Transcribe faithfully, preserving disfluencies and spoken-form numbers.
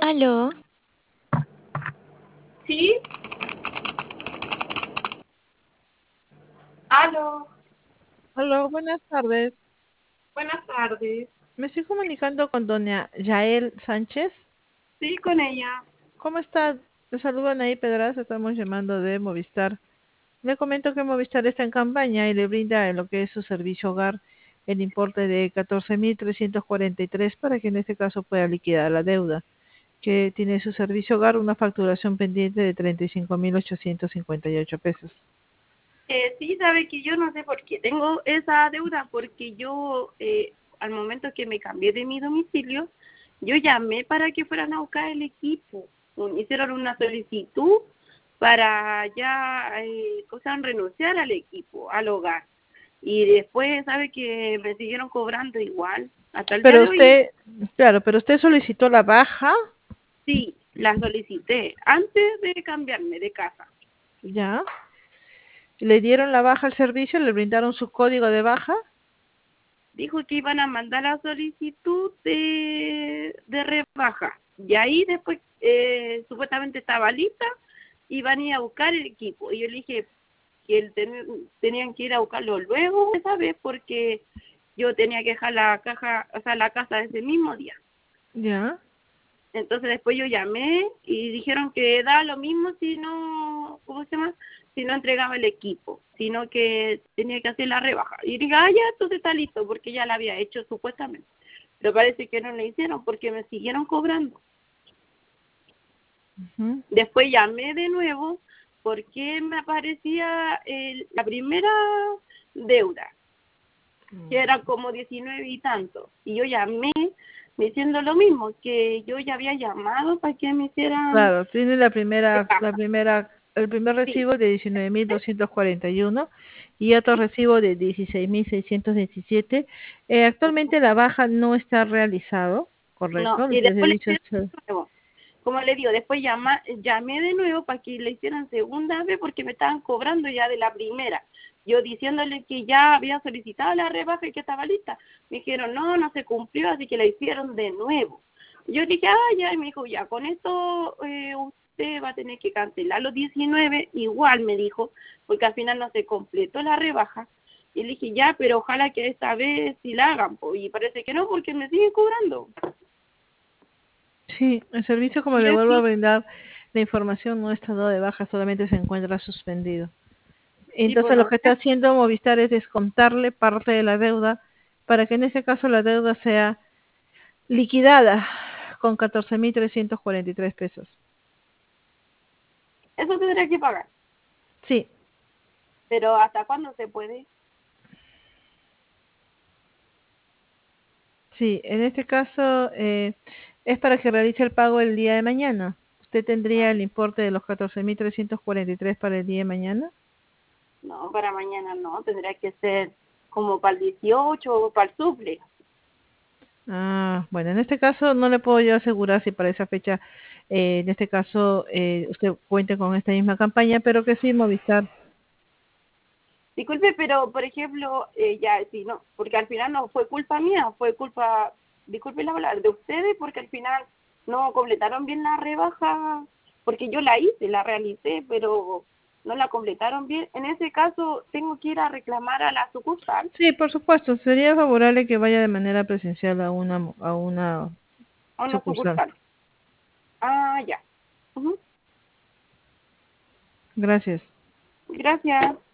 Aló, ¿Sí? Aló, Hola, buenas tardes. buenas tardes. Me estoy comunicando con doña Yael Sánchez. Sí, con ella. ¿Cómo está? Le saludo Anaí Pedraza, estamos llamando de Movistar. Le comento que Movistar está en campaña y le brinda en lo que es su servicio hogar el importe de catorce mil trescientos cuarenta y tres para que en este caso pueda liquidar la deuda, que tiene su servicio hogar una facturación pendiente de treinta y cinco mil ochocientos cincuenta y ocho pesos. Eh, sí, sabe que yo no sé por qué tengo esa deuda, porque yo, eh, al momento que me cambié de mi domicilio, yo llamé para que fueran a buscar el equipo. Un- Hicieron una solicitud para ya, eh, o sea, renunciar al equipo, al hogar. Y después, sabe que me siguieron cobrando igual, hasta el día Pero de hoy. usted, claro, pero usted solicitó la baja, Sí, la solicité antes de cambiarme de casa. ¿ya? Le dieron la baja al servicio, le brindaron su código de baja. Dijo que iban a mandar la solicitud de, de rebaja. Y ahí después, eh, supuestamente estaba lista, iban a ir a buscar el equipo. Y yo le dije que el ten- tenían que ir a buscarlo luego esa vez porque yo tenía que dejar la caja, o sea, la casa ese mismo día. Ya. Entonces después yo llamé y dijeron que da lo mismo si no, ¿cómo se llama? Si no entregaba el equipo, sino que tenía que hacer la rebaja. Y dije, ah, ya, entonces está listo, porque ya la había hecho supuestamente. Pero parece que no le hicieron porque me siguieron cobrando. Ujú. Después llamé de nuevo porque me aparecía el- la primera deuda, que era como diecinueve y tanto. Y yo llamé diciendo lo mismo, que yo ya había llamado para que me hicieran Claro, tiene la primera, la rebaja. primera, el primer Sí, recibo de diecinueve mil doscientos cuarenta y uno y otro recibo de dieciséis mil seiscientos diecisiete. Eh, actualmente la baja no está realizado, no, correcto. El y después le servicio hicieron es- de nuevo. Como le digo, después llama, llamé de nuevo para que le hicieran segunda vez porque me estaban cobrando ya de la primera. Yo diciéndole que ya había solicitado la rebaja y que estaba lista. Me dijeron, no, no se cumplió, así que la hicieron de nuevo. Yo dije, ah, ya, y me dijo, ya, con esto eh, usted va a tener que cancelar los diecinueve, igual me dijo, porque al final no se completó la rebaja. Y le dije, ya, pero ojalá que esta vez sí la hagan, po. Y parece que no, porque me siguen cobrando. sí, el servicio, como Y le yo vuelvo a sí, brindar, la información no está dado de baja, solamente se encuentra suspendido. sí, pues Entonces lo no que está sé. haciendo Movistar es descontarle parte de la deuda para que en ese caso la deuda sea liquidada con catorce mil trescientos cuarenta y tres pesos. Eso tendría que pagar. Sí, Pero ¿hasta cuándo se puede? sí, en este caso eh, es para que realice el pago el día de mañana. ¿Usted tendría el importe de los catorce mil trescientos cuarenta y tres para el día de mañana? No, para mañana no. Tendría que ser como para el dieciocho o para el suple. Ah, bueno, en este caso no le puedo yo asegurar si para esa fecha, eh, en este caso, eh, usted cuente con esta misma campaña, pero que sí, Movistar. Disculpe, pero por ejemplo, eh, ya, sí, no, porque al final no fue culpa mía, fue culpa, disculpe la palabra, de ustedes, porque al final no completaron bien la rebaja, porque yo la hice, la realicé, pero no la completaron bien. En ese caso, tengo que ir a reclamar a la sucursal, Sí, por supuesto, sería favorable que vaya de manera presencial a una, mo- a una a una sucursal. sucursal. Ah, ya. Ujú. Gracias. Gracias.